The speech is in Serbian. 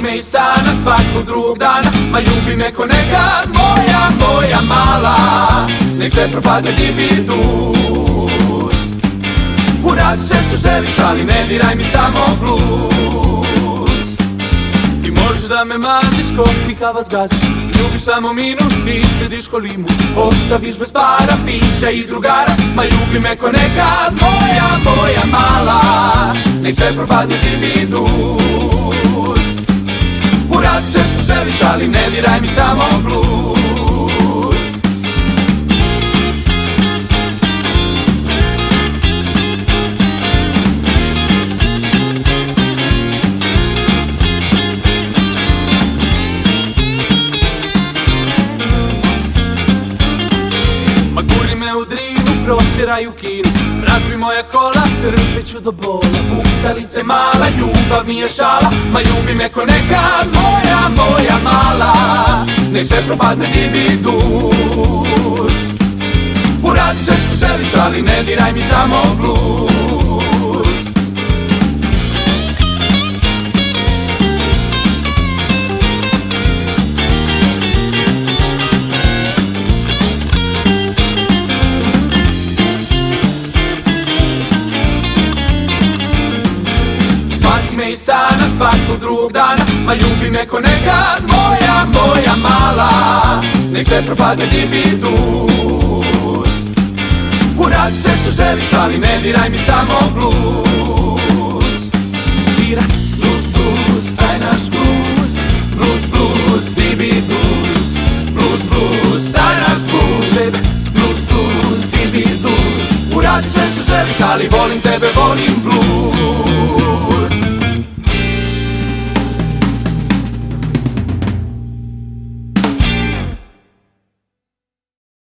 me iz stana svakog drugog dana. Ma ljubi me ko nekad, moja mala. Nek sve propadne dividus. U radu srcu želiš, ali ne diraj mi samo bluz. Ti možeš da me maziš ko pikava zgaziš. Ljubiš samo minut, ti sediš ko limun. Ostaviš bez para, pića i drugara. Ma ljubi me ko nekad, moja mala. Nek sve propadne dividus. U radu srcu želiš, ali ne diraj mi samo bluz. U Drinu, protjeraj u Kinu. Razbi moja kola, trpeću do bola. Butalice mala, ljubav mi je šala. Ma ljubi me ko nekad, moja mala. Nek sve propadne dividus. U radu srcu želiš, ali ne diraj mi samo bluz. Me iz stana svakog drugog dana. Ma ljubi me ko nekad, moja mala. Nek sve propadne dividus. U radu srcu želiš, ali ne diraj mi samo bluz. Svira bluz, bluz, taj naš bluz. Bluz, bluz, dividus. Bluz, bluz, taj naš bluz. Bluz, bluz, dividus. U radu srcu želiš, ali volim tebe, volim bluz.